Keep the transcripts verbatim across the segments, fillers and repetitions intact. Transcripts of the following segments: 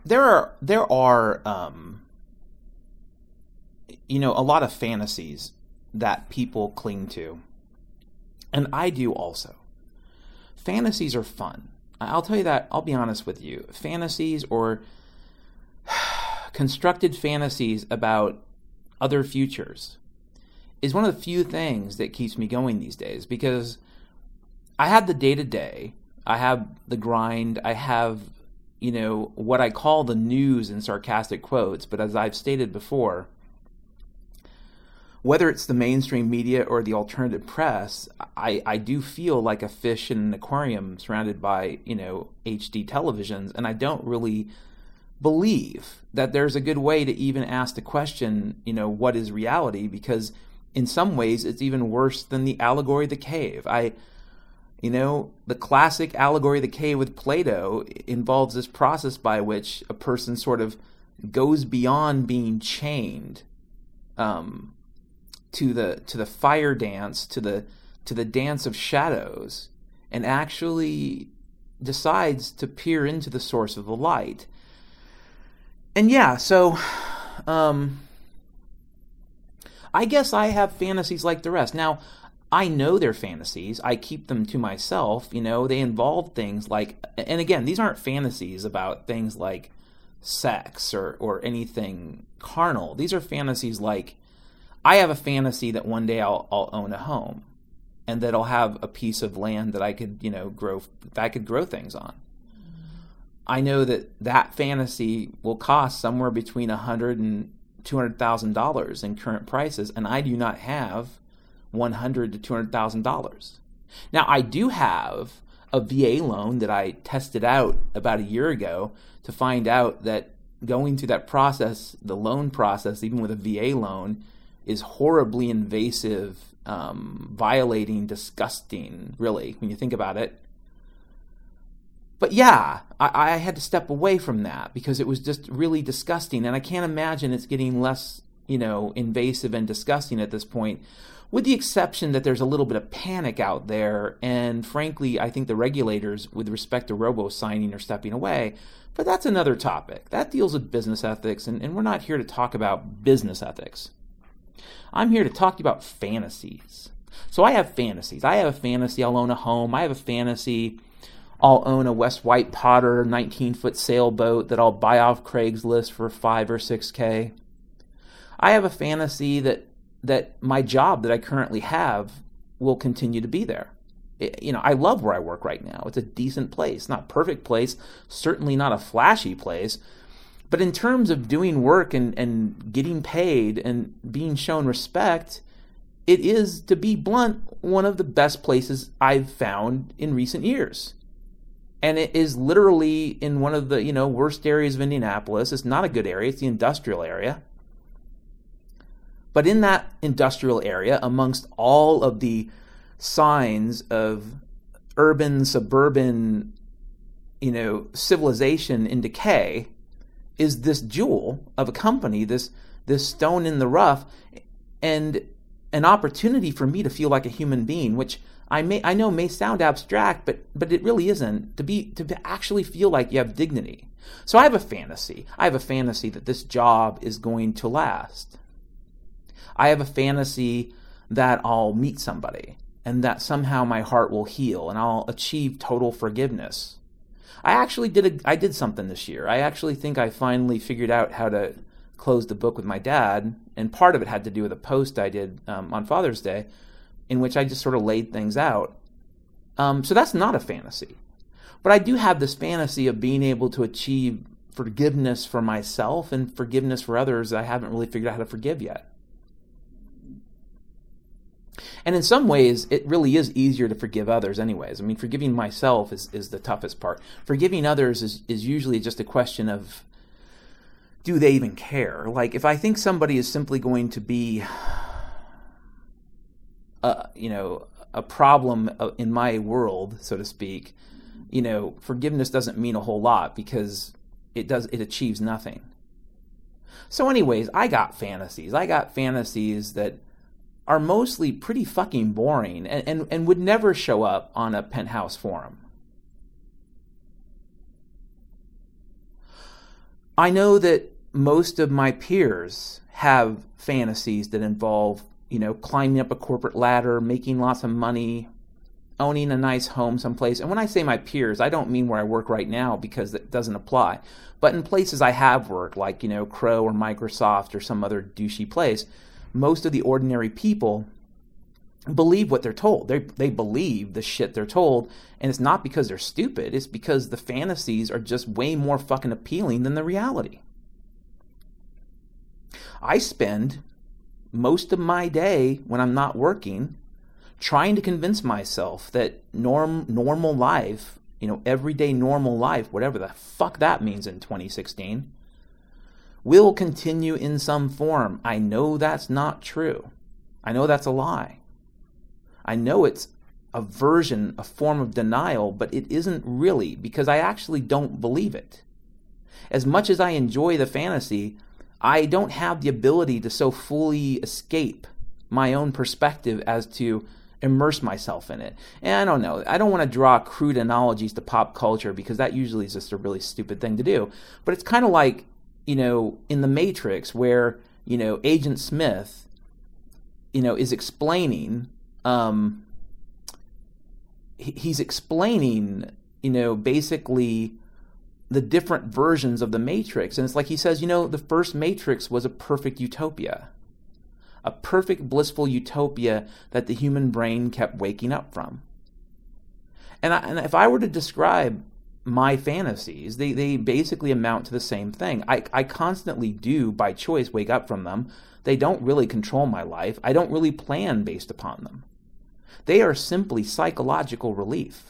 there are there are um, you know, a lot of fantasies that people cling to, and I do also. Fantasies are fun. I'll tell you that. I'll be honest with you. Fantasies or constructed fantasies about other futures is one of the few things that keeps me going these days, because I have the day-to-day, I have the grind, I have, you know, what I call the news in sarcastic quotes, but as I've stated before, whether it's the mainstream media or the alternative press, I, I do feel like a fish in an aquarium surrounded by, you know, H D televisions, and I don't really believe that there's a good way to even ask the question, you know, what is reality? Because in some ways it's even worse than the allegory of the cave. I, you know, the classic allegory of the cave with Plato involves this process by which a person sort of goes beyond being chained um, to the to the fire dance, to the to the dance of shadows, and actually decides to peer into the source of the light. And yeah, so um, I guess I have fantasies like the rest. Now, I know they're fantasies. I keep them to myself. You know, they involve things like, and again, these aren't fantasies about things like sex or, or anything carnal. These are fantasies like, I have a fantasy that one day I'll, I'll own a home, and that I'll have a piece of land that I could, you know, grow, that I could grow things on. I know that that fantasy will cost somewhere between a hundred and two hundred thousand dollars in current prices, and I do not have one hundred to two hundred thousand dollars. Now, I do have a V A loan that I tested out about a year ago to find out that going through that process, the loan process, even with a V A loan, is horribly invasive, um, violating, disgusting, really, when you think about it. But yeah, I, I had to step away from that because it was just really disgusting, and I can't imagine it's getting less, you know, invasive and disgusting at this point, with the exception that there's a little bit of panic out there, and frankly, I think the regulators, with respect to robo-signing, are stepping away. But that's another topic. That deals with business ethics, and, and we're not here to talk about business ethics. I'm here to talk to you about fantasies. So I have fantasies. I have a fantasy I'll own a home. I have a fantasy I'll own a West White Potter nineteen-foot sailboat that I'll buy off Craigslist for five or six K. I have a fantasy that that my job that I currently have will continue to be there. It, you know, I love where I work right now. It's a decent place, not a perfect place, certainly not a flashy place. But in terms of doing work and, and getting paid and being shown respect, it is, to be blunt, one of the best places I've found in recent years. And it is literally in one of the, you know, worst areas of Indianapolis. It's not a good area. It's the industrial area. But in that industrial area, amongst all of the signs of urban, suburban, you know, civilization in decay, is this jewel of a company, this this stone in the rough, and an opportunity for me to feel like a human being, which I may I know may sound abstract, but but it really isn't. To be to actually feel like you have dignity. So I have a fantasy. I have a fantasy that this job is going to last. I have a fantasy that I'll meet somebody and that somehow my heart will heal and I'll achieve total forgiveness. I actually did a, I did something this year. I actually think I finally figured out how to close the book with my dad, and part of it had to do with a post I did um, on Father's Day, in which I just sort of laid things out. Um, so that's not a fantasy. But I do have this fantasy of being able to achieve forgiveness for myself and forgiveness for others that I haven't really figured out how to forgive yet. And in some ways, it really is easier to forgive others anyways. I mean, forgiving myself is, is the toughest part. Forgiving others is, is usually just a question of, do they even care? Like, if I think somebody is simply going to be, a, you know, a problem in my world, so to speak, you know, forgiveness doesn't mean a whole lot because it does it achieves nothing. So anyways, I got fantasies. I got fantasies that are mostly pretty fucking boring and, and, and would never show up on a Penthouse forum. I know that most of my peers have fantasies that involve, you know, climbing up a corporate ladder, making lots of money, owning a nice home someplace. And when I say my peers, I don't mean where I work right now, because that doesn't apply. But in places I have worked, like, you know, Crow or Microsoft or some other douchey place, most of the ordinary people believe what they're told. They they believe the shit they're told, and it's not because they're stupid. It's because the fantasies are just way more fucking appealing than the reality. I spend most of my day when I'm not working trying to convince myself that norm normal life, you know, everyday normal life, whatever the fuck that means in twenty sixteen, will continue in some form. I know that's not true. I know that's a lie. I know it's a version, a form of denial, but it isn't really, because I actually don't believe it. As much as I enjoy the fantasy, I don't have the ability to so fully escape my own perspective as to immerse myself in it. And I don't know, I don't want to draw crude analogies to pop culture, because that usually is just a really stupid thing to do. But it's kind of like, you know, in The Matrix, where, you know, Agent Smith, you know, is explaining, um, he's explaining, you know, basically the different versions of the Matrix. And it's like he says, you know, the first Matrix was a perfect utopia. A perfect, blissful utopia that the human brain kept waking up from. And, I, and if I were to describe my fantasies, they, they basically amount to the same thing. I, I constantly do, by choice, wake up from them. They don't really control my life. I don't really plan based upon them. They are simply psychological relief.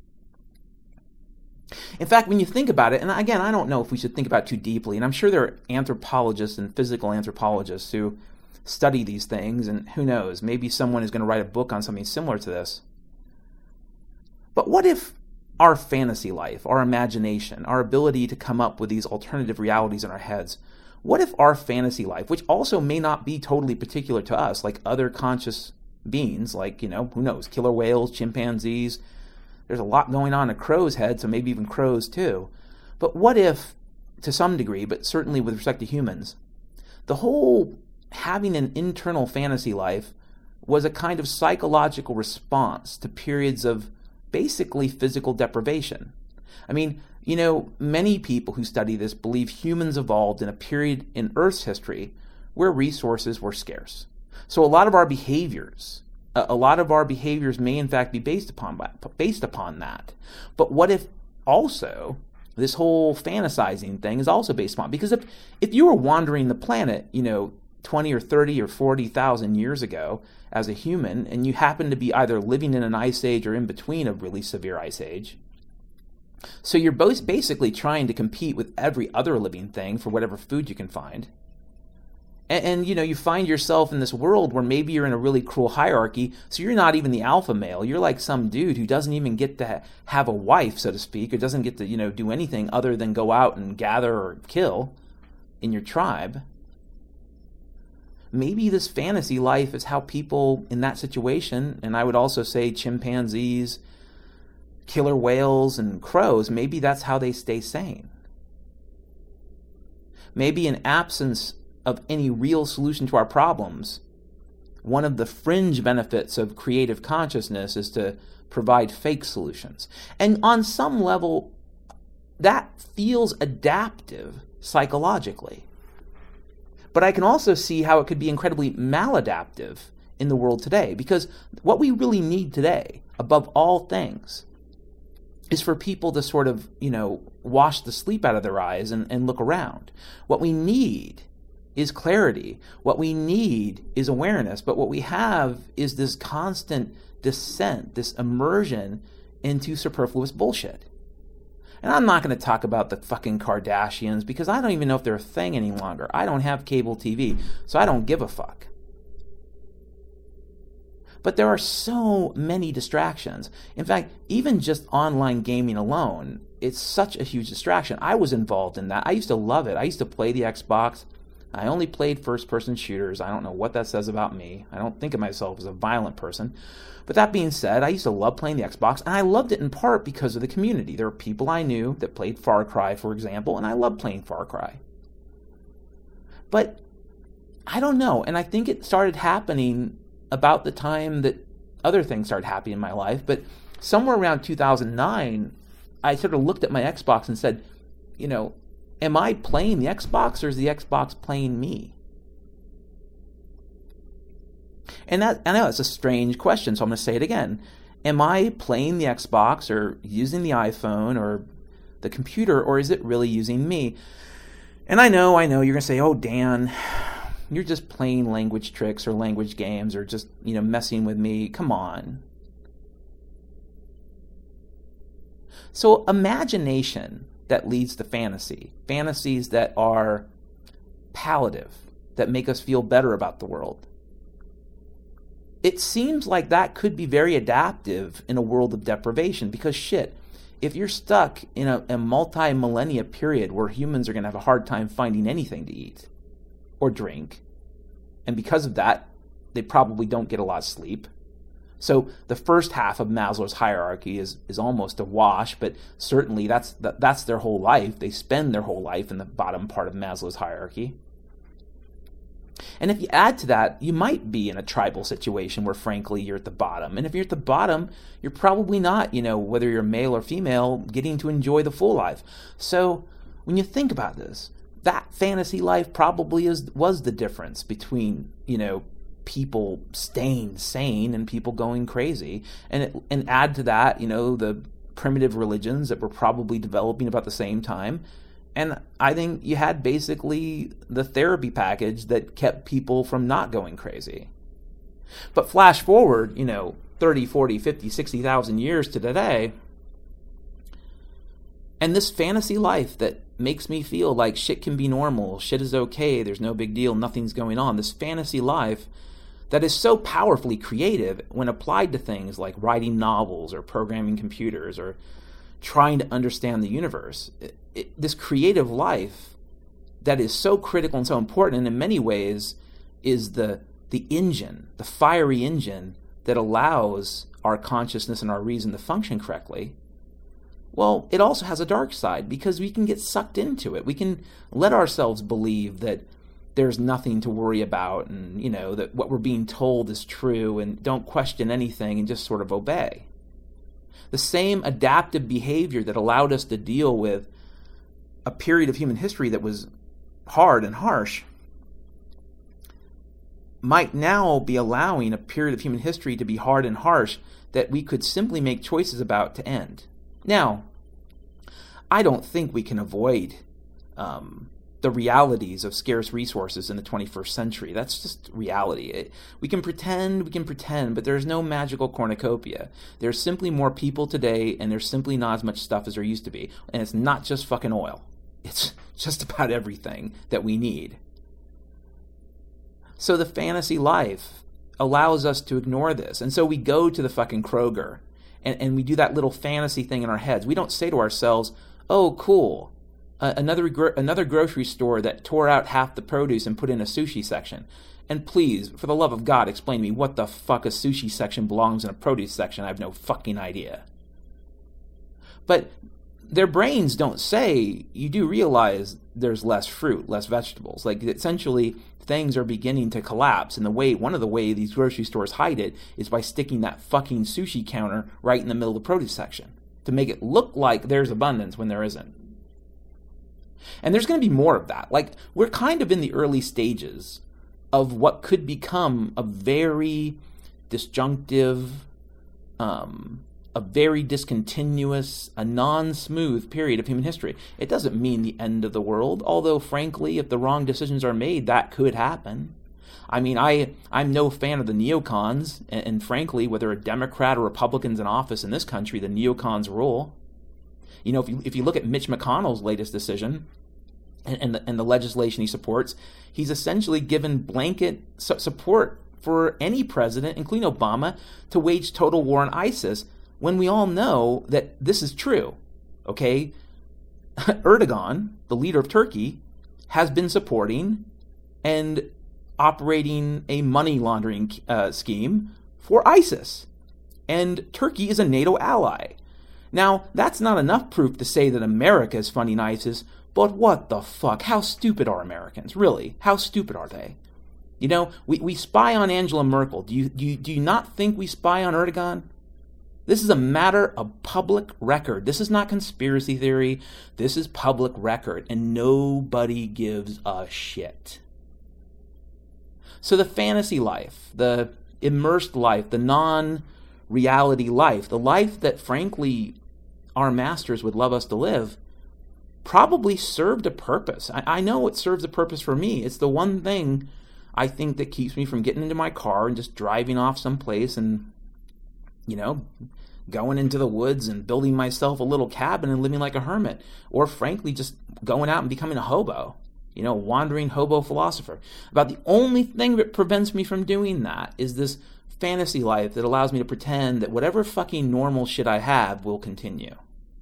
In fact, when you think about it, and again, I don't know if we should think about it too deeply, and I'm sure there are anthropologists and physical anthropologists who study these things, and who knows, maybe someone is going to write a book on something similar to this. But what if our fantasy life, our imagination, our ability to come up with these alternative realities in our heads, what if our fantasy life, which also may not be totally particular to us, like other conscious beings, like, you know, who knows, killer whales, chimpanzees, there's a lot going on in a crow's head, so maybe even crows too. But what if, to some degree, but certainly with respect to humans, the whole having an internal fantasy life was a kind of psychological response to periods of basically physical deprivation? I mean, you know, many people who study this believe humans evolved in a period in Earth's history where resources were scarce. So a lot of our behaviors, a lot of our behaviors may in fact be based upon based upon that. But what if also this whole fantasizing thing is also based upon? Because if if you were wandering the planet, you know, twenty or thirty or forty thousand years ago as a human, and you happen to be either living in an ice age or in between a really severe ice age, so you're both basically trying to compete with every other living thing for whatever food you can find. And, and, you know, you find yourself in this world where maybe you're in a really cruel hierarchy, so you're not even the alpha male. You're like some dude who doesn't even get to ha- have a wife, so to speak, or doesn't get to, you know, do anything other than go out and gather or kill in your tribe. Maybe this fantasy life is how people in that situation, and I would also say chimpanzees, killer whales, and crows, maybe that's how they stay sane. Maybe in absence of any real solution to our problems, one of the fringe benefits of creative consciousness is to provide fake solutions. And on some level, that feels adaptive psychologically. But I can also see how it could be incredibly maladaptive in the world today, because what we really need today, above all things, is for people to sort of, you know, wash the sleep out of their eyes and, and look around. What we need is clarity. What we need is awareness. But what we have is this constant descent, this immersion into superfluous bullshit. And I'm not going to talk about the fucking Kardashians, because I don't even know if they're a thing any longer. I don't have cable T V, so I don't give a fuck. But there are so many distractions. In fact, even just online gaming alone, it's such a huge distraction. I was involved in that. I used to love it. I used to play the Xbox. I only played first-person shooters. I don't know what that says about me. I don't think of myself as a violent person. But that being said, I used to love playing the Xbox, and I loved it in part because of the community. There were people I knew that played Far Cry, for example, and I loved playing Far Cry. But I don't know, and I think it started happening about the time that other things started happening in my life, but somewhere around two thousand nine, I sort of looked at my Xbox and said, you know, am I playing the Xbox or is the Xbox playing me? And that, I know it's a strange question, so I'm going to say it again. Am I playing the Xbox or using the iPhone or the computer, or is it really using me? And I know, I know, you're going to say, oh, Dan, you're just playing language tricks or language games or just, you know, messing with me. Come on. So imagination that leads to fantasy, fantasies that are palliative, that make us feel better about the world. It seems like that could be very adaptive in a world of deprivation because shit, if you're stuck in a, a multi-millennia period where humans are going to have a hard time finding anything to eat or drink, and because of that, they probably don't get a lot of sleep. So the first half of Maslow's hierarchy is, is almost a wash, but certainly that's that, that's their whole life. They spend their whole life in the bottom part of Maslow's hierarchy. And if you add to that, you might be in a tribal situation where, frankly, you're at the bottom. And if you're at the bottom, you're probably not, you know, whether you're male or female, getting to enjoy the full life. So when you think about this, that fantasy life probably is was the difference between, you know, people staying sane and people going crazy. And it, and add to that, you know, the primitive religions that were probably developing about the same time. And I think you had basically the therapy package that kept people from not going crazy. But flash forward, you know, thirty, forty, fifty, sixty thousand years to today, and this fantasy life that makes me feel like shit can be normal, shit is okay, there's no big deal, nothing's going on, this fantasy life that is so powerfully creative when applied to things like writing novels or programming computers or trying to understand the universe. It, it, this creative life that is so critical and so important, and in many ways is the the engine, the fiery engine that allows our consciousness and our reason to function correctly. Well, it also has a dark side because we can get sucked into it. We can let ourselves believe that there's nothing to worry about and, you know, that what we're being told is true and don't question anything and just sort of obey. The same adaptive behavior that allowed us to deal with a period of human history that was hard and harsh might now be allowing a period of human history to be hard and harsh that we could simply make choices about to end. Now, I don't think we can avoid um, the realities of scarce resources in the twenty-first century. That's just reality. It, we can pretend, we can pretend, but there's no magical cornucopia. There's simply more people today, and there's simply not as much stuff as there used to be. And it's not just fucking oil. It's just about everything that we need. So the fantasy life allows us to ignore this. And so we go to the fucking Kroger, and, and we do that little fantasy thing in our heads. We don't say to ourselves, oh, cool, uh, another gro- another grocery store that tore out half the produce and put in a sushi section. And please, for the love of God, explain to me what the fuck a sushi section belongs in a produce section. I have no fucking idea. But their brains don't say, you do realize there's less fruit, less vegetables. Like, essentially, things are beginning to collapse. And the way, one of the way these grocery stores hide it is by sticking that fucking sushi counter right in the middle of the produce section to make it look like there's abundance when there isn't. And there's going to be more of that. Like, we're kind of in the early stages of what could become a very disjunctive, um, a very discontinuous, a non-smooth period of human history. It doesn't mean the end of the world, although, frankly, if the wrong decisions are made, that could happen. I mean, I, I'm no fan of the neocons, and, and frankly, whether a Democrat or Republican's in office in this country, the neocons rule. You know, if you if you look at Mitch McConnell's latest decision and, and, the, and the legislation he supports, he's essentially given blanket su- support for any president, including Obama, to wage total war on ISIS, when we all know that this is true, okay? Erdogan, the leader of Turkey, has been supporting and operating a money laundering uh, scheme for ISIS. And Turkey is a NATO ally. Now, that's not enough proof to say that America is funding ISIS, but what the fuck? How stupid are Americans? Really? How stupid are they? You know, we, we spy on Angela Merkel. Do you, do you do you not think we spy on Erdogan? This is a matter of public record. This is not conspiracy theory. This is public record, and nobody gives a shit. So the fantasy life, the immersed life, the non-reality life, the life that, frankly, our masters would love us to live, probably served a purpose. I, I know it serves a purpose for me. It's the one thing I think that keeps me from getting into my car and just driving off someplace and, you know, going into the woods and building myself a little cabin and living like a hermit. Or frankly, just going out and becoming a hobo. You know, wandering hobo philosopher. About the only thing that prevents me from doing that is this fantasy life that allows me to pretend that whatever fucking normal shit I have will continue.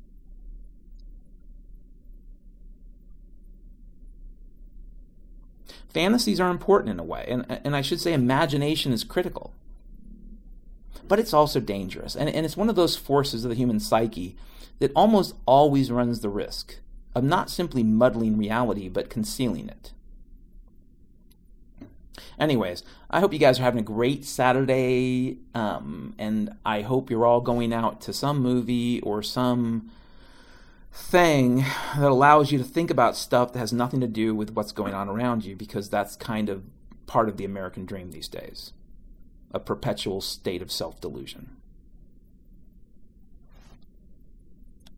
Fantasies are important in a way, and, and I should say imagination is critical. But it's also dangerous, and, and it's one of those forces of the human psyche that almost always runs the risk of not simply muddling reality, but concealing it. Anyways, I hope you guys are having a great Saturday, um, and I hope you're all going out to some movie or some thing that allows you to think about stuff that has nothing to do with what's going on around you, because that's kind of part of the American dream these days. A perpetual state of self-delusion.